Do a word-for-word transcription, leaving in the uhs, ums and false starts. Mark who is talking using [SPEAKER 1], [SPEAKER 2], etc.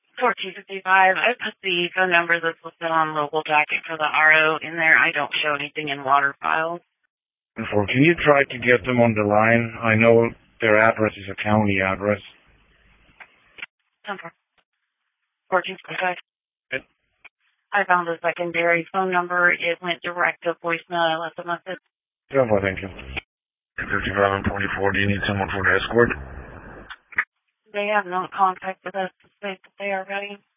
[SPEAKER 1] fourteen fifty-five. I put the phone number that's listed on the local docket for the R O in there. I don't show anything in water files.
[SPEAKER 2] For, can you try to get them on the line? I know their address is a county address.
[SPEAKER 1] fourteen fifty-five. I found a secondary phone number. It went direct to voicemail. I left a message.
[SPEAKER 2] Yeah, well, thank you.
[SPEAKER 3] fifty-five and twenty-four, do you need someone for an escort?
[SPEAKER 1] They have no contact with us to say that they are ready.